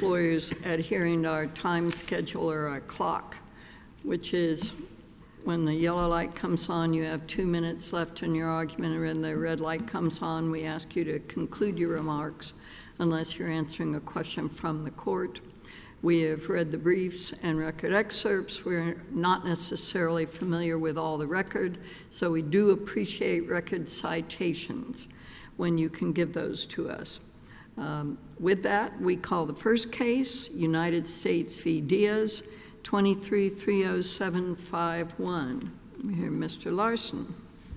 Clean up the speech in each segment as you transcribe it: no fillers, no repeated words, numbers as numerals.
lawyers adhering to our time schedule or our clock, which is when the yellow light comes on, you have 2 minutes left in your argument, and when the red light comes on, we ask you to conclude your remarks unless you're answering a question from the court. We have read the briefs and record excerpts. We're not necessarily familiar with all the record, so we do appreciate record citations when you can give those to us. With that, we call the first case, United States v. Diaz, 23-30751. We hear Mr. Larson.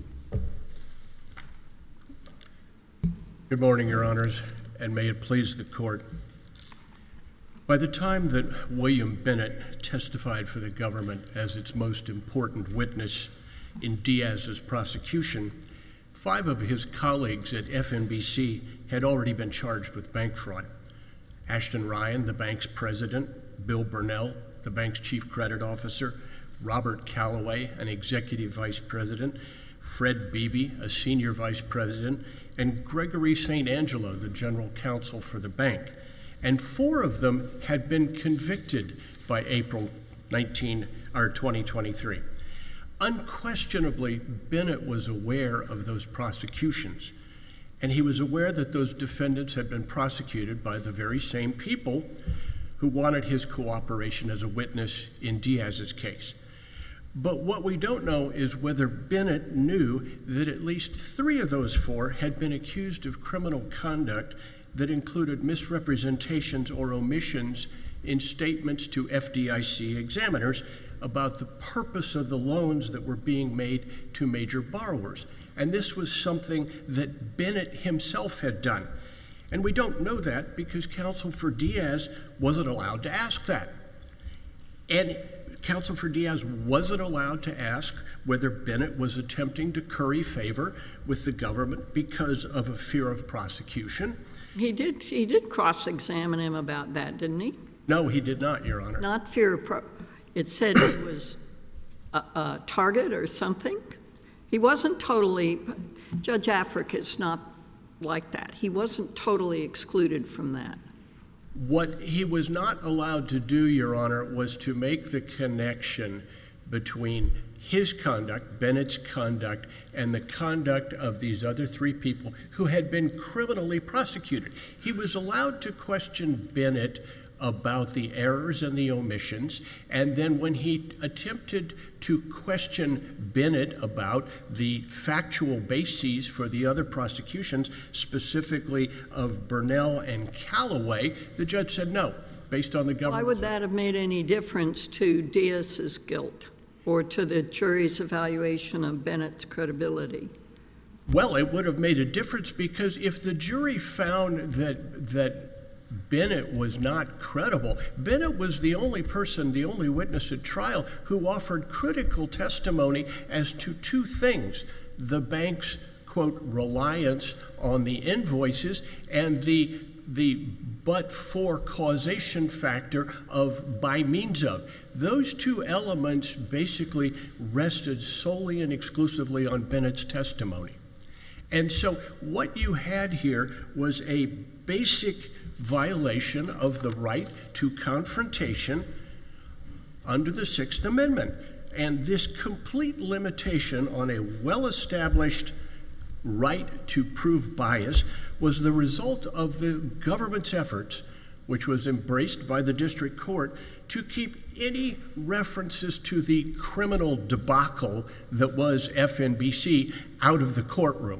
Good morning, Your Honors, and may it please the court. By the time that William Bennett testified for the government as its most important witness in Diaz's prosecution, 5 of his colleagues at FNBC had already been charged with bank fraud. Ashton Ryan, the bank's president, Bill Burnell, the bank's chief credit officer, Robert Calloway, an executive vice president, Fred Beebe, a senior vice president, and Gregory St. Angelo, the general counsel for the bank. And 4 of them had been convicted by April 2023. Unquestionably, Bennett was aware of those prosecutions, and he was aware that those defendants had been prosecuted by the very same people who wanted his cooperation as a witness in Diaz's case. But what we don't know is whether Bennett knew that at least 3 of those 4 had been accused of criminal conduct that included misrepresentations or omissions in statements to FDIC examiners about the purpose of the loans that were being made to major borrowers. And this was something that Bennett himself had done. And we don't know that because counsel for Diaz wasn't allowed to ask that. And counsel for Diaz wasn't allowed to ask whether Bennett was attempting to curry favor with the government because of a fear of prosecution. He did cross-examine him about that, didn't he? No, he did not, Your Honor. Not fear of it said he was a target or something. He wasn't totally, Judge Africa is not like that. He wasn't totally excluded from that. What he was not allowed to do, Your Honor, was to make the connection between his conduct, Bennett's conduct, and the conduct of these other 3 people who had been criminally prosecuted. He was allowed to question Bennett about the errors and the omissions, and then when he attempted to question Bennett about the factual bases for the other prosecutions, specifically of Burnell and Calloway, the judge said no, based on the government. Why would that have made any difference to Diaz's guilt or to the jury's evaluation of Bennett's credibility? Well, it would have made a difference because if the jury found that Bennett was not credible, Bennett was the only person, the only witness at trial who offered critical testimony as to 2 things: the bank's, quote, reliance on the invoices and the but-for causation factor of by means of. Those 2 elements basically rested solely and exclusively on Bennett's testimony. And so what you had here was a basic violation of the right to confrontation under the 6th Amendment. And this complete limitation on a well-established right to prove bias was the result of the government's efforts, which was embraced by the district court, to keep any references to the criminal debacle that was FNBC out of the courtroom.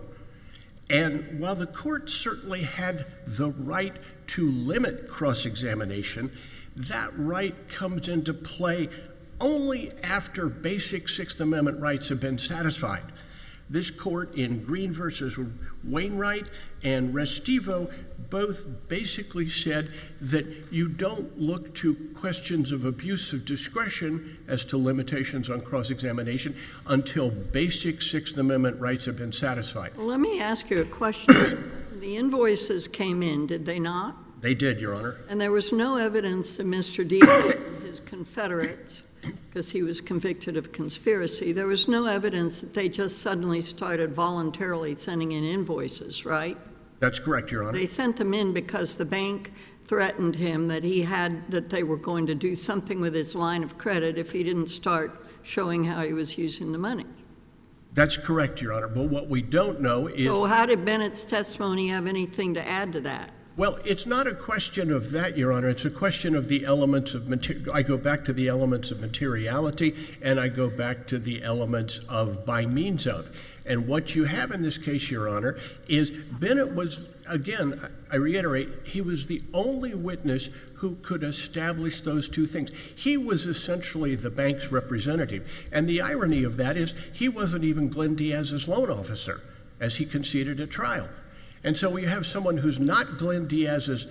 And while the court certainly had the right to limit cross-examination, that right comes into play only after basic 6th Amendment rights have been satisfied. This court in Green versus Wainwright and Restivo both basically said that you don't look to questions of abuse of discretion as to limitations on cross-examination until basic 6th Amendment rights have been satisfied. Well, let me ask you a question. The invoices came in, did they not? They did, Your Honor. And there was no evidence that Mr. Diaz and his confederates, because he was convicted of conspiracy, there was no evidence that they just suddenly started voluntarily sending in invoices, right? That's correct, Your Honor. They sent them in because the bank threatened him that they were going to do something with his line of credit if he didn't start showing how he was using the money. That's correct, Your Honor. But what we don't know is... So how did Bennett's testimony have anything to add to that? Well, it's not a question of that, Your Honor. It's a question of the elements of I go back to the elements of materiality, and I go back to the elements of by means of. And what you have in this case, Your Honor, is Bennett was, again, I reiterate, he was the only witness who could establish those two things. He was essentially the bank's representative. And the irony of that is he wasn't even Glenn Diaz's loan officer, as he conceded at trial. And so we have someone who's not Glenn Diaz's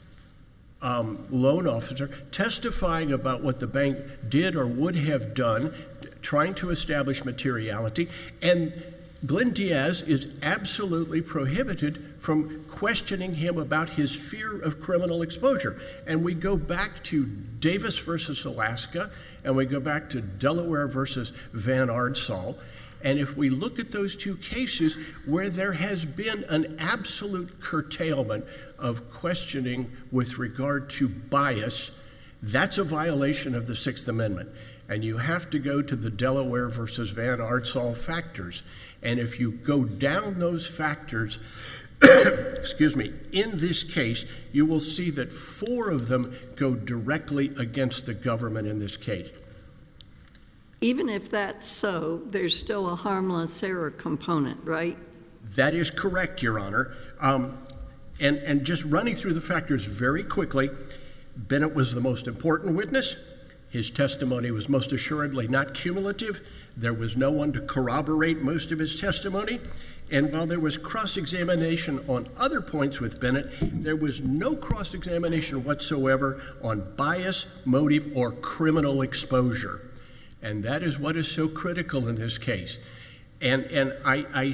loan officer testifying about what the bank did or would have done, trying to establish materiality, and Glenn Diaz is absolutely prohibited from questioning him about his fear of criminal exposure. And we go back to Davis versus Alaska, and we go back to Delaware versus Van Ardsal. And if we look at those two cases where there has been an absolute curtailment of questioning with regard to bias, that's a violation of the Sixth Amendment. And you have to go to the Delaware versus Van Ardsal factors. And if you go down those factors, excuse me, in this case, you will see that 4 of them go directly against the government in this case. Even if that's so, there's still a harmless error component, right? That is correct, Your Honor. And just running through the factors very quickly, Bennett was the most important witness. His testimony was most assuredly not cumulative. There was no one to corroborate most of his testimony. And while there was cross-examination on other points with Bennett, there was no cross-examination whatsoever on bias, motive, or criminal exposure. And that is what is so critical in this case. And I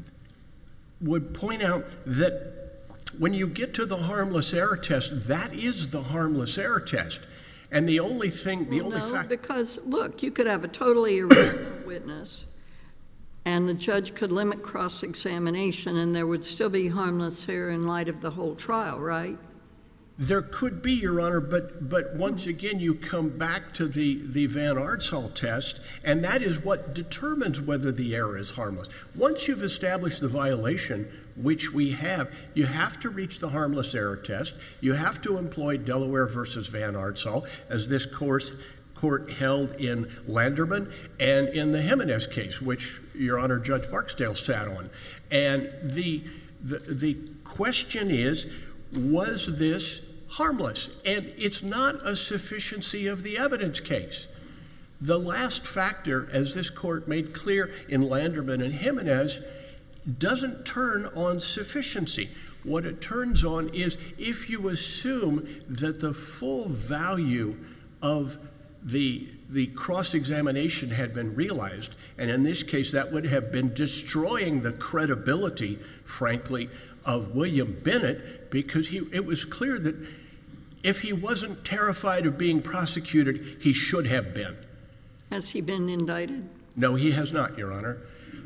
would point out that when you get to the harmless error test, that is the harmless error test. And the only thing, the only fact... Because, look, you could have a totally irrelevant witness, and the judge could limit cross-examination, and there would still be harmless error in light of the whole trial, right? There could be, Your Honor, but once again, you come back to the Van Ardsal test, and that is what determines whether the error is harmless. Once you've established the violation, which we have, you have to reach the harmless error test. You have to employ Delaware versus Van Ardsal, as this court held in Landerman and in the Jimenez case, which Your Honor, Judge Barksdale sat on. And the question is, was this harmless? And it's not a sufficiency of the evidence case. The last factor, as this court made clear in Landerman and Jimenez, doesn't turn on sufficiency. What it turns on is if you assume that the full value of the cross-examination had been realized, and in this case that would have been destroying the credibility, frankly, of William Bennett, because it was clear that if he wasn't terrified of being prosecuted, he should have been. Has he been indicted? No, he has not, Your Honor.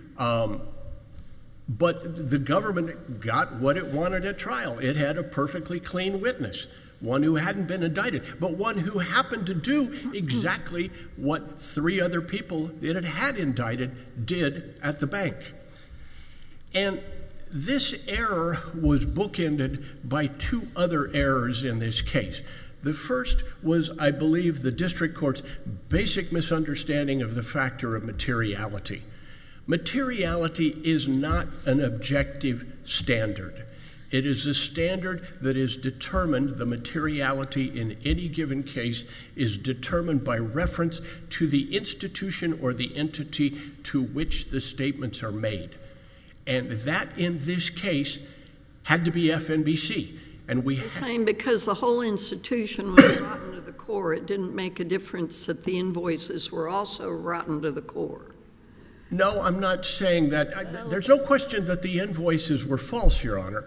But the government got what it wanted at trial. It had a perfectly clean witness, one who hadn't been indicted, but one who happened to do exactly what 3 other people that it had indicted did at the bank. And this error was bookended by 2 other errors in this case. The first was, I believe, the district court's basic misunderstanding of the factor of materiality. Materiality is not an objective standard. It is a standard that is determined, the materiality in any given case is determined by reference to the institution or the entity to which the statements are made. And that, in this case, had to be FNBC. And we saying because the whole institution was rotten to the core, it didn't make a difference that the invoices were also rotten to the core. No, I'm not saying that. There's no question that the invoices were false, Your Honor.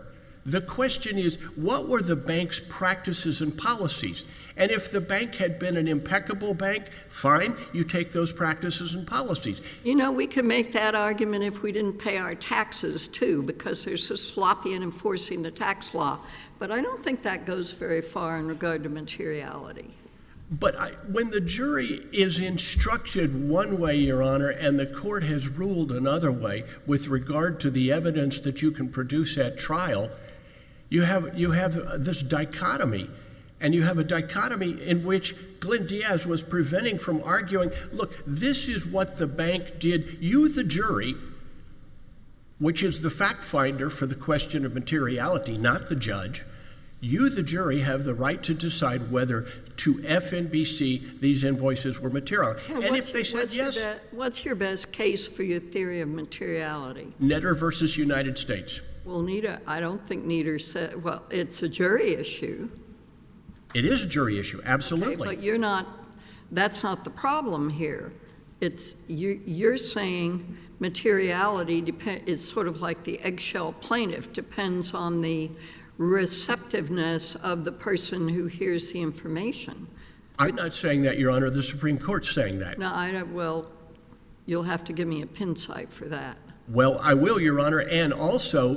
The question is, what were the bank's practices and policies? And if the bank had been an impeccable bank, fine, you take those practices and policies. You know, we could make that argument if we didn't pay our taxes, too, because they're so sloppy in enforcing the tax law. But I don't think that goes very far in regard to materiality. But when the jury is instructed one way, Your Honor, and the court has ruled another way with regard to the evidence that you can produce at trial, you have this dichotomy. And you have a dichotomy in which Glenn Diaz was preventing from arguing, look, this is what the bank did. You, the jury, which is the fact finder for the question of materiality, not the judge, you, the jury, have the right to decide whether to FNBC these invoices were material. And if they said yes. What's your best case for your theory of materiality? Netter versus United States. Well, I don't think Netter said, well, it's a jury issue. It is a jury issue, absolutely. Okay, but that's not the problem here. You're saying materiality is sort of like the eggshell plaintiff, depends on the receptiveness of the person who hears the information. I'm not saying that, Your Honor. The Supreme Court's saying that. No, well, you'll have to give me a pin site for that. Well, I will, Your Honor, and also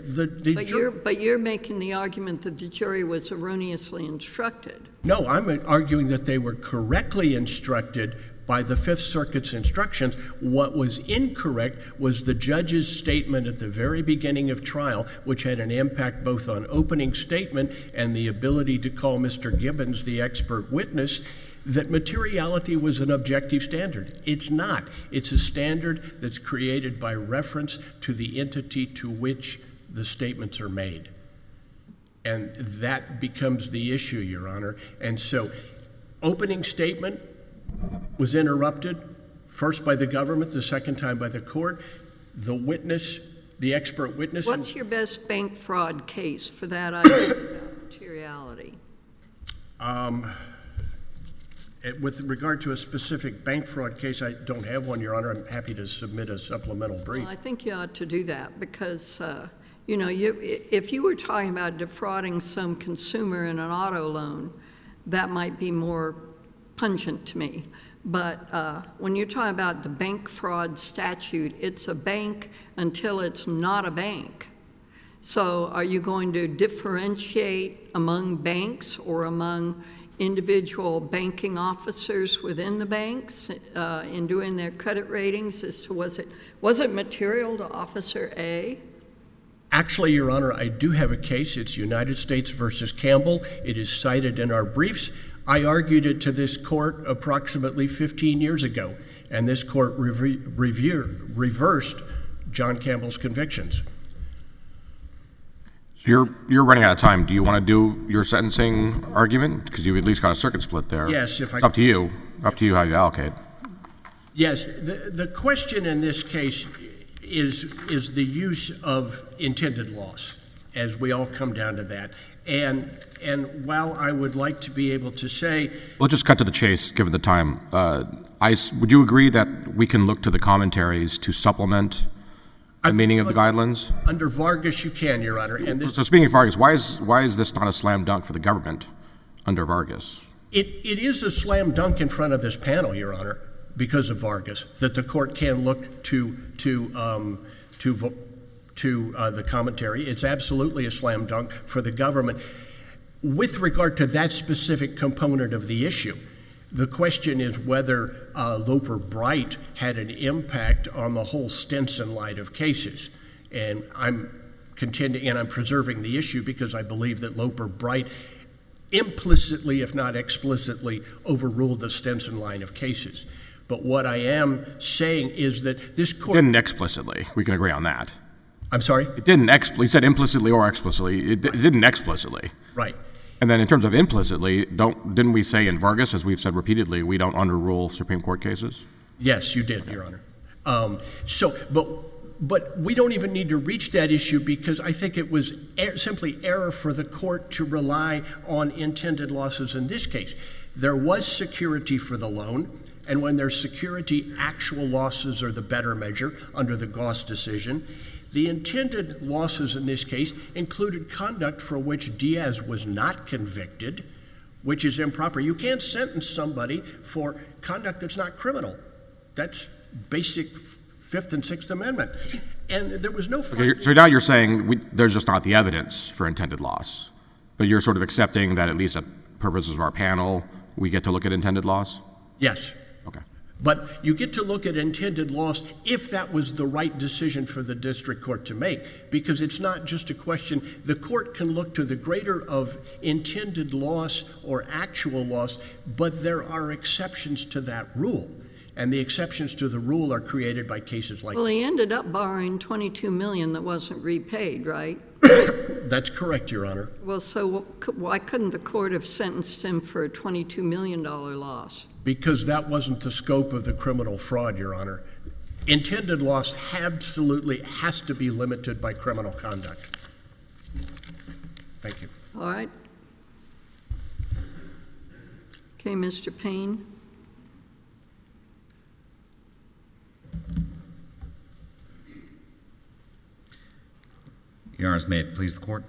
But you're making the argument that the jury was erroneously instructed. No, I'm arguing that they were correctly instructed by the Fifth Circuit's instructions. What was incorrect was the judge's statement at the very beginning of trial, which had an impact both on opening statement and the ability to call Mr. Gibbons the expert witness, that materiality was an objective standard. It's not. It's a standard that's created by reference to the entity to which the statements are made. And that becomes the issue, Your Honor. And so, opening statement was interrupted, first by the government, the second time by the court. The witness, the expert witness. What's your best bank fraud case for that idea of materiality? With regard to a specific bank fraud case, I don't have one, Your Honor. I'm happy to submit a supplemental brief. Well, I think you ought to do that because, if you were talking about defrauding some consumer in an auto loan, that might be more pungent to me. But when you're talking about the bank fraud statute, it's a bank until it's not a bank. So are you going to differentiate among banks or among individual banking officers within the banks in doing their credit ratings as to was it material to Officer A? Actually, Your Honor, I do have a case. It's United States versus Campbell. It is cited in our briefs. I argued it to this court approximately 15 years ago, and this court reversed John Campbell's convictions. So you're running out of time. Do you want to do your sentencing argument? Because you've at least got a circuit split there. Yes, it's up to you. Up to you how you allocate. Yes, the question in this case is the use of intended loss, as we all come down to that. And while I would like to be able to say... We'll just cut to the chase, given the time. Would you agree that we can look to the commentaries to supplement the meaning of the guidelines? Under Vargas, you can, Your Honor. And so speaking of Vargas, why is this not a slam dunk for the government under Vargas? It is a slam dunk in front of this panel, Your Honor, because of Vargas, that the court can look to the commentary. It's absolutely a slam dunk for the government. With regard to that specific component of the issue, the question is whether Loper Bright had an impact on the whole Stinson line of cases. And I'm contending, and I'm preserving the issue because I believe that Loper Bright implicitly, if not explicitly, overruled the Stinson line of cases. But what I am saying is that this court... It didn't explicitly. We can agree on that. I'm sorry? It didn't you said implicitly or explicitly. It didn't explicitly. Right. And then in terms of implicitly, didn't we say in Vargas, as we've said repeatedly, we don't underrule Supreme Court cases? Yes, you did, Your Honor. But we don't even need to reach that issue because I think it was simply error for the court to rely on intended losses in this case. There was security for the loan, and when there's security, actual losses are the better measure under the Goss decision. The intended losses in this case included conduct for which Diaz was not convicted, which is improper. You can't sentence somebody for conduct that's not criminal. That's basic Fifth and Sixth Amendment. And there was no... Okay, so now you're saying there's just not the evidence for intended loss, but you're sort of accepting that at least at purposes of our panel, we get to look at intended loss? Yes. Okay. But you get to look at intended loss if that was the right decision for the district court to make, because it's not just a question. The court can look to the greater of intended loss or actual loss, but there are exceptions to that rule. And the exceptions to the rule are created by cases like... Well, he ended up borrowing $22 million that wasn't repaid, right? That's correct, Your Honor. Well, so why couldn't the court have sentenced him for a $22 million loss? Because that wasn't the scope of the criminal fraud, Your Honor. Intended loss absolutely has to be limited by criminal conduct. Thank you. All right. Okay, Mr. Payne. Your Honors, may it please the Court?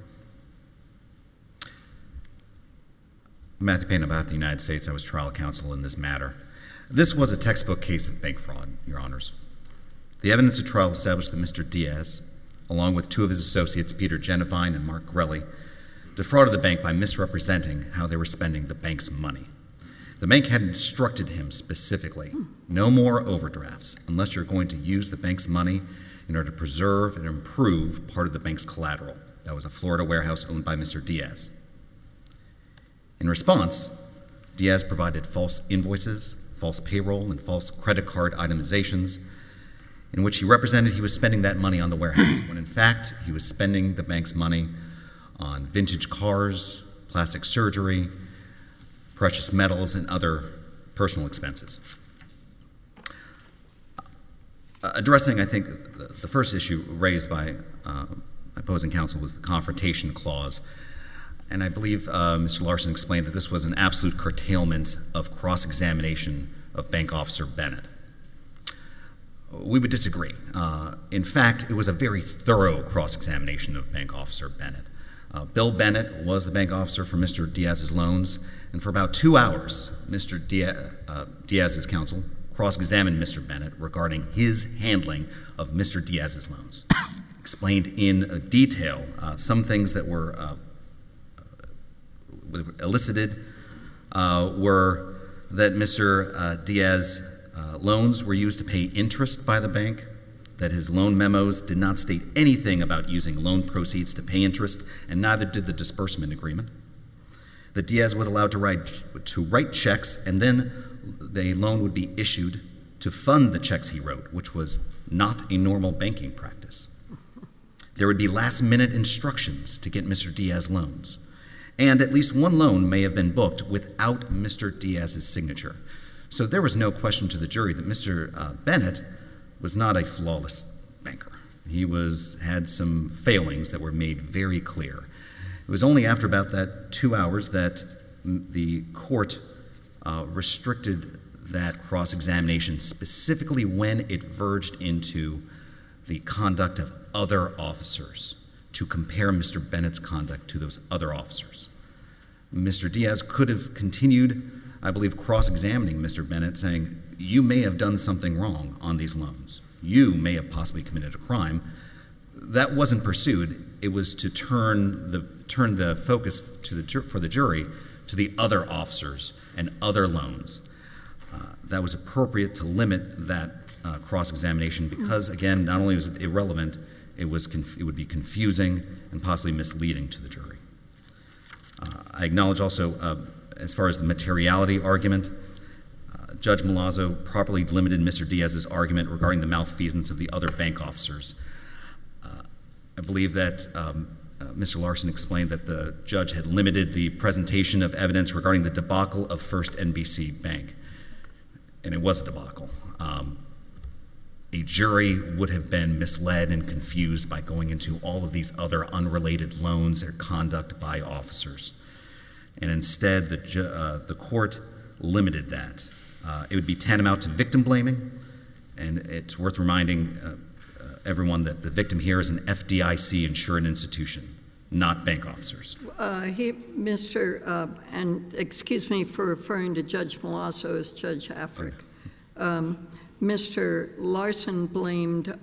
Matthew Payne, about the United States. I was trial counsel in this matter. This was a textbook case of bank fraud, Your Honors. The evidence at trial established that Mr. Diaz, along with two of his associates, Peter Genevine and Mark Grelli, defrauded the bank by misrepresenting how they were spending the bank's money. The bank had instructed him specifically, no more overdrafts unless you're going to use the bank's money in order to preserve and improve part of the bank's collateral. That was a Florida warehouse owned by Mr. Diaz. In response, Diaz provided false invoices, false payroll, and false credit card itemizations in which he represented he was spending that money on the warehouse, when in fact he was spending the bank's money on vintage cars, plastic surgery, precious metals, and other personal expenses. Addressing, I think, the first issue raised by opposing counsel was the confrontation clause. And I believe Mr. Larson explained that this was an absolute curtailment of cross-examination of Bank Officer Bennett. We would disagree. In fact, it was a very thorough cross-examination of Bank Officer Bennett. Bill Bennett was the bank officer for Mr. Diaz's loans, and for about 2 hours, Mr. Diaz's counsel cross-examined Mr. Bennett regarding his handling of Mr. Diaz's loans. Explained in detail some things that were elicited were that Mr. Diaz's loans were used to pay interest by the bank, that his loan memos did not state anything about using loan proceeds to pay interest, and neither did the disbursement agreement, that Diaz was allowed to write checks, and then the loan would be issued to fund the checks he wrote, which was not a normal banking practice. There would be last-minute instructions to get Mr. Diaz loans, and at least one loan may have been booked without Mr. Diaz's signature. So there was no question to the jury that Mr. Bennett was not a flawless banker. He had some failings that were made very clear. It was only after about that 2 hours that the court restricted that cross-examination, specifically when it verged into the conduct of other officers, to compare Mr. Bennett's conduct to those other officers. Mr. Diaz could have continued, I believe, cross-examining Mr. Bennett, saying, you may have done something wrong on these loans. You may have possibly committed a crime. That wasn't pursued. It was to turn the focus for the jury to the other officers and other loans. That was appropriate to limit that cross-examination because, again, not only was it irrelevant, it would be confusing and possibly misleading to the jury. I acknowledge also, as far as the materiality argument, Judge Malazzo properly limited Mr. Diaz's argument regarding the malfeasance of the other bank officers. I believe that Mr. Larson explained that the judge had limited the presentation of evidence regarding the debacle of First NBC Bank, and it was a debacle. A jury would have been misled and confused by going into all of these other unrelated loans or conduct by officers. And instead, the court limited that. It would be tantamount to victim blaming, and it's worth reminding everyone that the victim here is an FDIC insured institution, not bank officers. And excuse me for referring to Judge Malasso as Judge Afric. Mr. Larson blamed,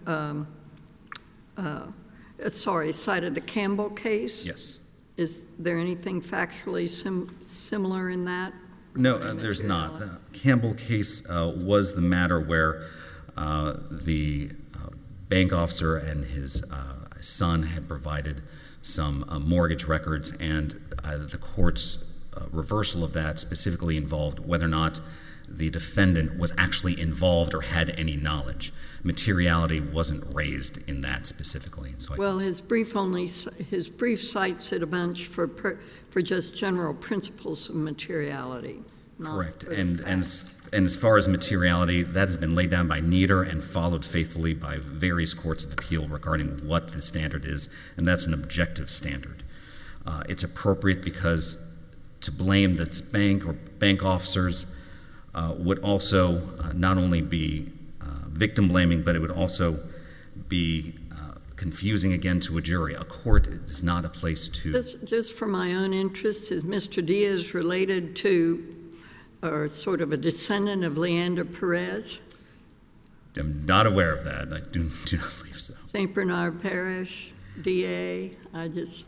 cited the Campbell case? Yes. Is there anything factually similar in that? No, there's not. The Campbell case was the matter where the bank officer and his son had provided some mortgage records, and the court's reversal of that specifically involved whether or not the defendant was actually involved or had any knowledge. Materiality wasn't raised in that specifically. So well, his brief cites it a bunch for just general principles of materiality. Correct. And as far as materiality, that has been laid down by Nieder and followed faithfully by various courts of appeal regarding what the standard is, and that's an objective standard. It's appropriate because to blame this bank or bank officers would also not only be victim blaming, but it would also be confusing again to a jury. A court is not a place to... Just for my own interest, is Mr. Diaz related to or sort of a descendant of Leander Perez? I'm not aware of that. I do not believe so. St. Bernard Parish, DA, I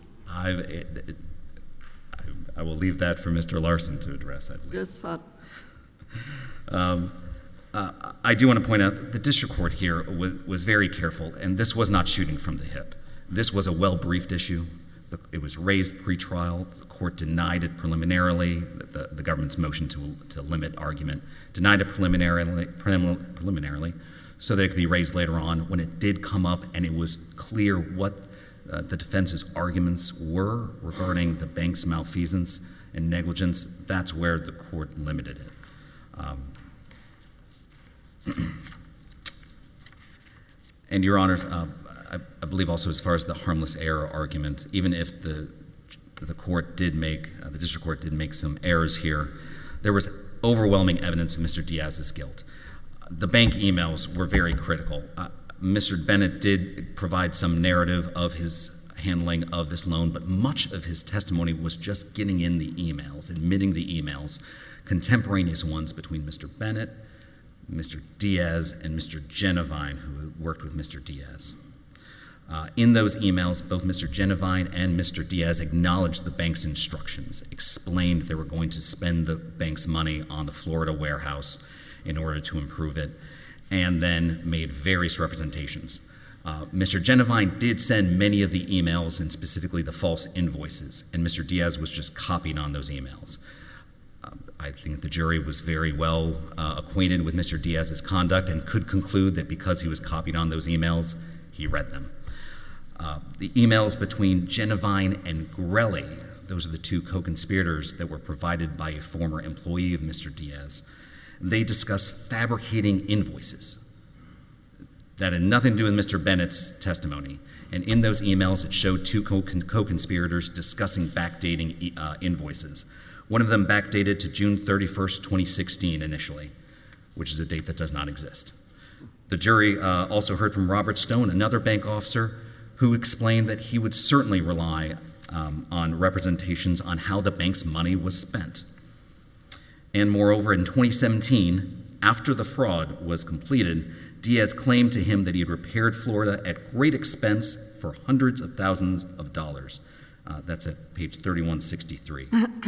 will leave that for Mr. Larson to address, I believe. Just thought... I do want to point out that the district court here was very careful, and this was not shooting from the hip. This was a well-briefed issue. It was raised pre-trial. The court denied it preliminarily, the government's motion to limit argument, denied it preliminarily so that it could be raised later on. When it did come up and it was clear what the defense's arguments were regarding the bank's malfeasance and negligence, that's where the court limited it. And Your Honor, I believe also as far as the harmless error argument, even if the court did make, the district court did make some errors here, there was overwhelming evidence of Mr. Diaz's guilt. The bank emails were very critical. Mr. Bennett did provide some narrative of his handling of this loan, but much of his testimony was just getting in the emails, admitting the emails, contemporaneous ones between Mr. Bennett, Mr. Diaz, and Mr. Genevine, who worked with Mr. Diaz. In those emails, both Mr. Genevine and Mr. Diaz acknowledged the bank's instructions, explained they were going to spend the bank's money on the Florida warehouse in order to improve it, and then made various representations. Mr. Genevine did send many of the emails, and specifically the false invoices, and Mr. Diaz was just copied on those emails. I think the jury was very well acquainted with Mr. Diaz's conduct and could conclude that because he was copied on those emails, he read them. The emails between Genevine and Grelli, those are the two co-conspirators that were provided by a former employee of Mr. Diaz, they discuss fabricating invoices that had nothing to do with Mr. Bennett's testimony. And in those emails, it showed two co-conspirators discussing backdating invoices. One of them backdated to June 31st, 2016 initially, which is a date that does not exist. The jury also heard from Robert Stone, another bank officer, who explained that he would certainly rely on representations on how the bank's money was spent. And moreover, in 2017, after the fraud was completed, Diaz claimed to him that he had repaired Florida at great expense for hundreds of thousands of dollars. That's at page 3163.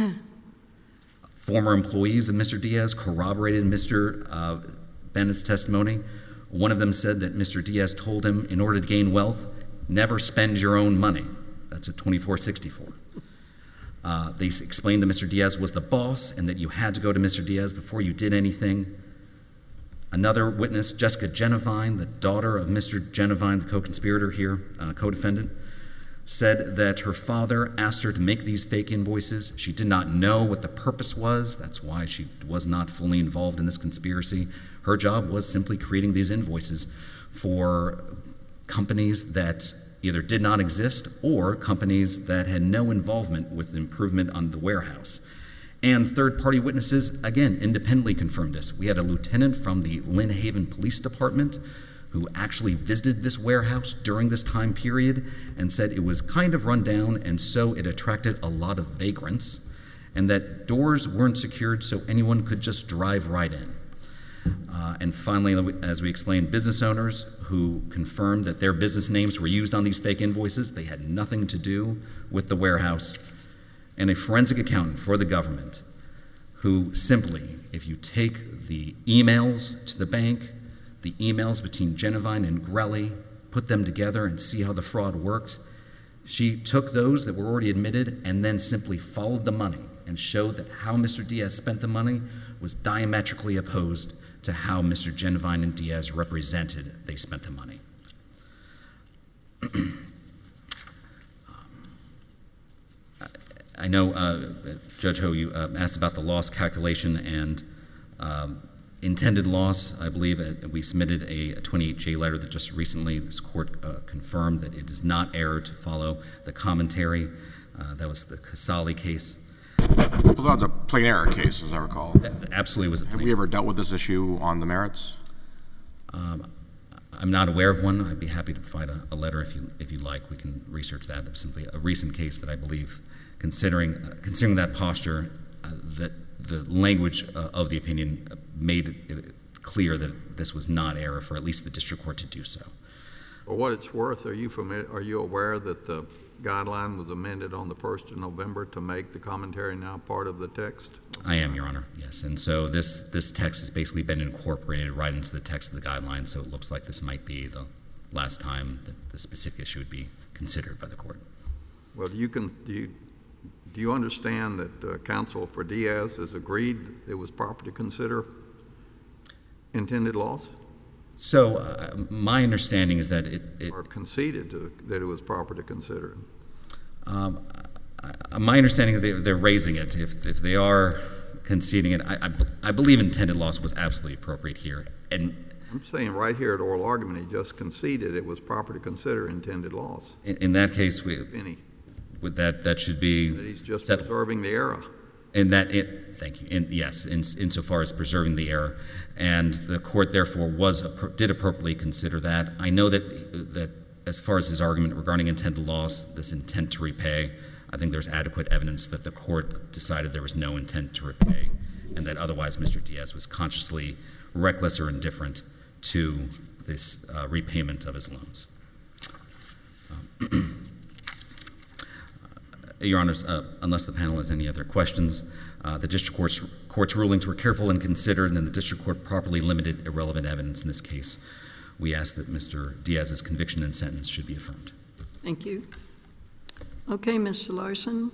Former employees of Mr. Diaz corroborated Mr. Bennett's testimony. One of them said that Mr. Diaz told him, in order to gain wealth, never spend your own money. That's at 2464. They explained that Mr. Diaz was the boss and that you had to go to Mr. Diaz before you did anything. Another witness, Jessica Genevine, the daughter of Mr. Genevine, the co-conspirator here, co-defendant, said that her father asked her to make these fake invoices. She did not know what the purpose was. That's why she was not fully involved in this conspiracy. Her job was simply creating these invoices for companies that either did not exist or companies that had no involvement with the improvement on the warehouse. And third-party witnesses, again, independently confirmed this. We had a lieutenant from the Lynn Haven Police Department who actually visited this warehouse during this time period and said it was kind of run down and so it attracted a lot of vagrants, and that doors weren't secured so anyone could just drive right in. And finally, as we explained, business owners who confirmed that their business names were used on these fake invoices. They had nothing to do with the warehouse. And a forensic accountant for the government who simply, if you take the emails to the bank, the emails between Genevine and Grelli, put them together and see how the fraud works, she took those that were already admitted and then simply followed the money and showed that how Mr. Diaz spent the money was diametrically opposed to how Mr. Genevine and Diaz represented they spent the money. I know, Judge Ho, you asked about the loss calculation and intended loss. I believe we submitted a 28J letter that just recently this court confirmed that it is not error to follow the commentary. That was the Casali case. Well, that was a plain error case, as I recall. That absolutely was a plain Have we ever dealt with this issue on the merits? I'm not aware of one. I'd be happy to provide a letter if you'd like. We can research that. That's simply a recent case that I believe, considering that posture, that the language of the opinion made it clear that this was not error for at least the district court to do so. For what it's worth, are you aware that the guideline was amended on the 1st of November to make the commentary now part of the text? I am, Your Honor, yes. And so this text has basically been incorporated right into the text of the guideline, so it looks like this might be the last time that the specific issue would be considered by the court. Well, do you understand that counsel for Diaz has agreed it was proper to consider intended loss? So my understanding is that it or conceded that it was proper to consider. My understanding is they're raising it. If they are conceding it, I believe intended loss was absolutely appropriate here. And I'm saying right here at oral argument, he just conceded it was proper to consider intended loss. In that case, that should be that he's just settled. Preserving the error. And thank you. Yes, insofar as preserving the error, and the court therefore did appropriately consider that. I know that as far as his argument regarding intended loss, this intent to repay, I think there's adequate evidence that the court decided there was no intent to repay, and that otherwise Mr. Diaz was consciously reckless or indifferent to this repayment of his loans. Your Honors, unless the panel has any other questions, the district court's rulings were careful and considered, and the district court properly limited irrelevant evidence in this case. We ask that Mr. Diaz's conviction and sentence should be affirmed. Thank you. Okay, Mr. Larson.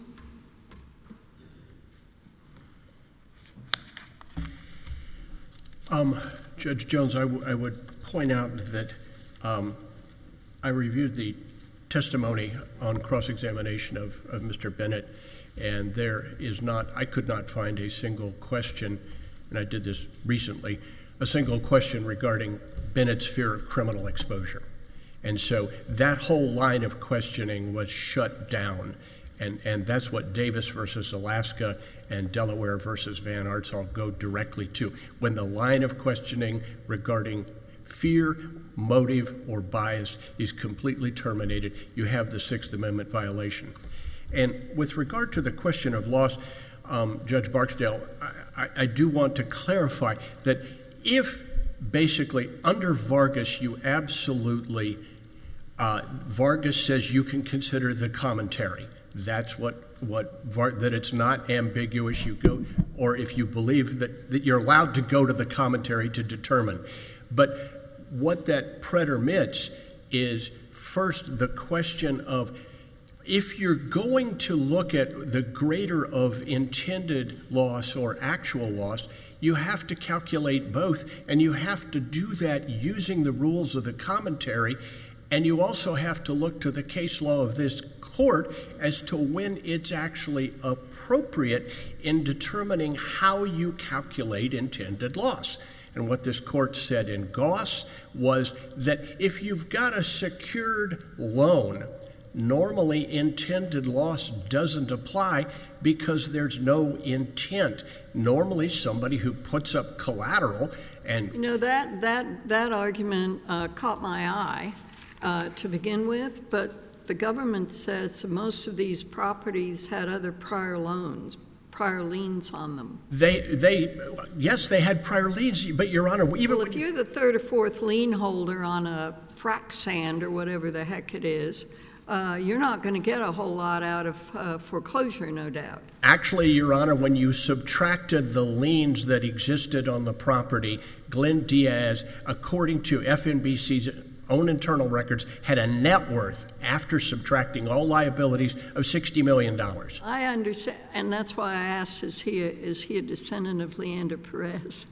Judge Jones, I would point out that I reviewed the testimony on cross-examination of Mr. Bennett, and I could not find a single question, and I did this recently, a single question regarding Bennett's fear of criminal exposure. And so that whole line of questioning was shut down, and that's what Davis versus Alaska and Delaware versus Van Artsall go directly to. When the line of questioning regarding fear, motive, or bias is completely terminated, you have the Sixth Amendment violation. And with regard to the question of loss, Judge Barksdale, I do want to clarify that if basically under Vargas you absolutely, Vargas says you can consider the commentary. That's that it's not ambiguous, you go, or if you believe that you're allowed to go to the commentary to determine. But what that pretermits is first the question of if you're going to look at the greater of intended loss or actual loss, you have to calculate both, and you have to do that using the rules of the commentary, and you also have to look to the case law of this court as to when it's actually appropriate in determining how you calculate intended loss. And what this court said in Goss was that if you've got a secured loan, normally intended loss doesn't apply because there's no intent. Normally, somebody who puts up collateral and... You know, that argument caught my eye to begin with, but the government says most of these properties had other prior liens on them. Yes, they had prior liens, but Your Honor, even well, if you're the third or fourth lien holder on a frac sand or whatever the heck it is, you're not going to get a whole lot out of foreclosure, no doubt. Actually, Your Honor, when you subtracted the liens that existed on the property, Glenn Diaz, according to FNBC's own internal records, had a net worth after subtracting all liabilities of $60 million. I understand, and that's why I asked, is he a descendant of Leander Perez?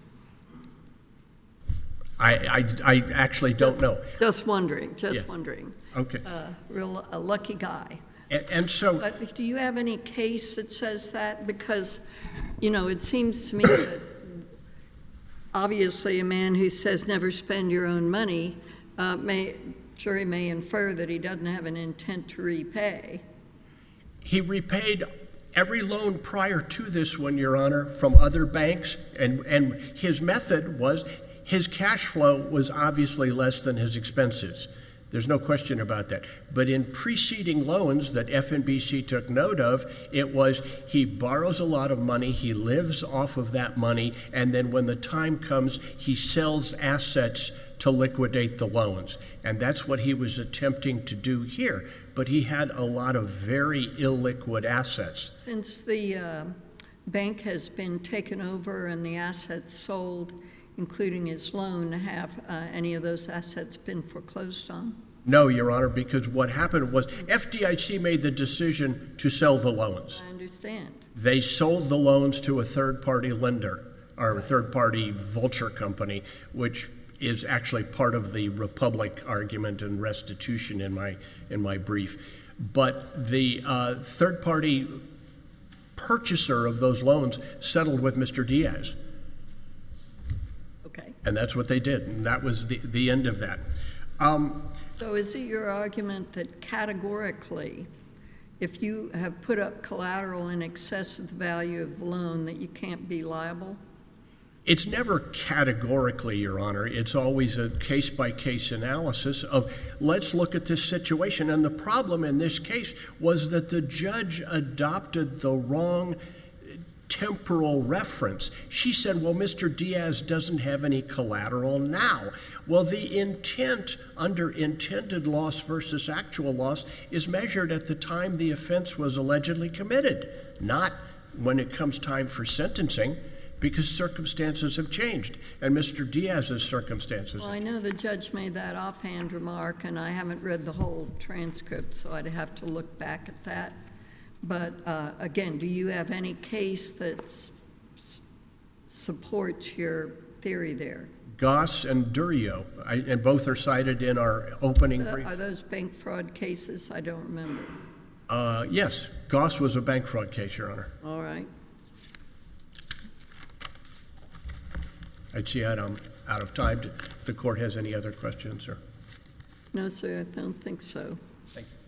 I actually don't know. Just wondering, Yes. wondering. Okay. A lucky guy. And so... But do you have any case that says that? Because, you know, it seems to me that obviously a man who says never spend your own money, jury may infer that he doesn't have an intent to repay. He repaid every loan prior to this one, Your Honor, from other banks, and his method was, his cash flow was obviously less than his expenses. There's no question about that. But in preceding loans that FNBC took note of, it was he borrows a lot of money, he lives off of that money, and then when the time comes, he sells assets to liquidate the loans. And that's what he was attempting to do here. But he had a lot of very illiquid assets. Since the bank has been taken over and the assets sold, including his loan, have any of those assets been foreclosed on? No, Your Honor, because what happened was FDIC made the decision to sell the loans. I understand. They sold the loans to a third-party lender, or a third-party vulture company, which is actually part of the Republic argument and restitution in my brief. But the third-party purchaser of those loans settled with Mr. Diaz. Okay. And that's what they did, and that was the end of that. So is it your argument that categorically, if you have put up collateral in excess of the value of the loan, that you can't be liable? It's never categorically, Your Honor. It's always a case-by-case analysis of, let's look at this situation. And the problem in this case was that the judge adopted the wrong temporal reference. She said, well, Mr. Diaz doesn't have any collateral now. Well, the intent under intended loss versus actual loss is measured at the time the offense was allegedly committed, not when it comes time for sentencing, because circumstances have changed, and Mr. Diaz's circumstances. Well, I know the judge made that offhand remark, and I haven't read the whole transcript, so I'd have to look back at that. But again, do you have any case that supports your theory there? Goss and Durio, and both are cited in our opening brief. Are those bank fraud cases? I don't remember. Yes, Goss was a bank fraud case, Your Honor. All right. I'd see I'm out of time. If the court has any other questions, sir. No, sir, I don't think so. Thank you.